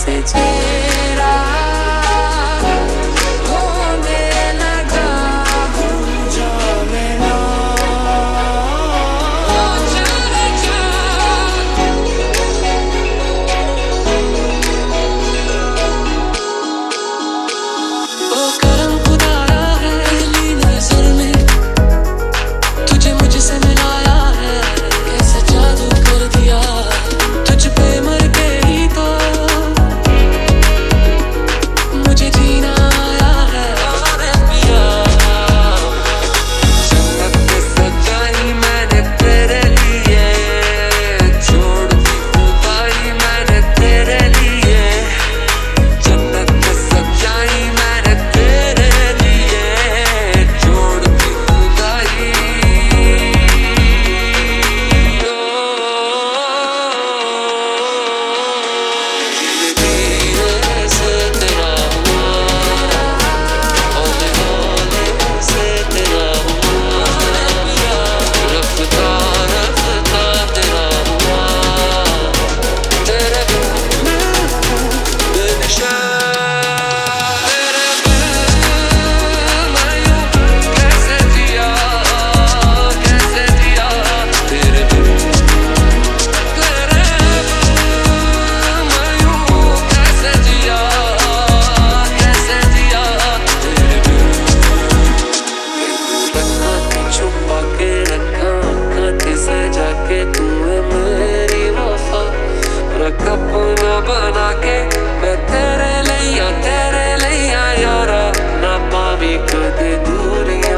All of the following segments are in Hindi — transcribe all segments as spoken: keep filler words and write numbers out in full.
कैसे चेहरा होने लगा हूँ जाने ना। ओ चले जा ओ करम खुदाया है पहली नजर में तुझे मुझसे मिलाया है, कैसे जादू कर दिया तुझ पे मर के ही तो मुझे जीना आया है। अरे पिया जन्नत में सजाई मैंने तेरे लिए, छोड़ दी खुदाई मैंने तेरे लिए। जन्नत में सजाई मैंने तेरे लिए, छोड़ दी खुदाई। धीरे से तेरा हुआ, हौले हौले से तेरा हुआ, रफ्ता रफ्ता तेरा हुआ, तेरे बिन बेनिशा तेरे बिन मैं यूं कैसे जिया, कैसे जिया तेरे बिन, तेरे बिन मैं यूं कैसे जिया, कैसे जिया तेरे बिन। रखा के छुपा के रखा आँखों के सजा के तू है मेरी वफा, रख अपना बना के मैं तेरे लिया तेरे लिया यारा, ना पावी कदे दूरियां।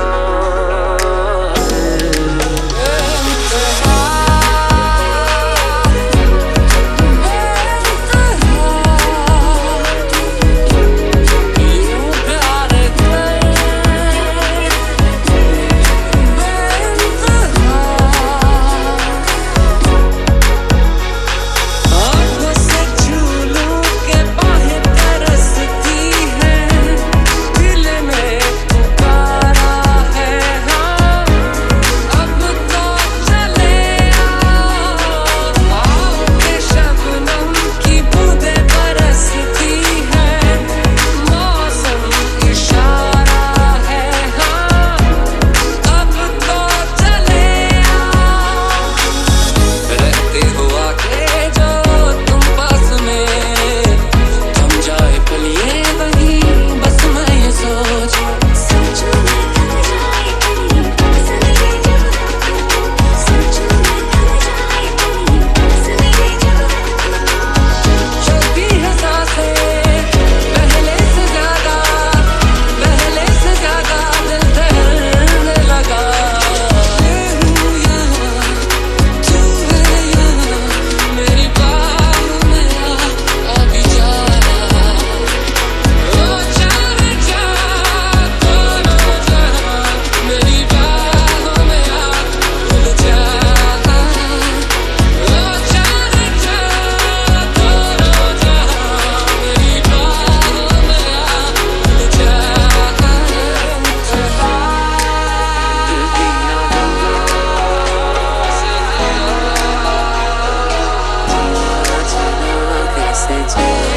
आँखों से छू लूं के बाहें तरसती हैं, दिल में पुकारा है हाँ, अब तो चले आओ, आओ के शबनम की बूंदें बरसती हैं, मौसम इशारा है हाँ, अब तो चले आओ। रहते हो आके जो तुम पास में, थम जाए पल ये वही बस मैं ये सोच सोचूं मैं थक जाए कहीं बस मेरे जहाँ, सोचूं मैं थक जाए कहीं बस मेरे जहाँ। चलती है सांसें पहले से ज्यादा, पहले से ज्यादा दिल ठहरने लगा। मैं हूँ यहाँ तू है यहाँ, मेरी बाहों में आ अभी जा। ओ चले जा दोनों जहाँ, मेरी बाहों में आ खुल जा। ओ चले जा दोनों जहाँ, मेरी बाहों में आ खुल जा। कैसे जा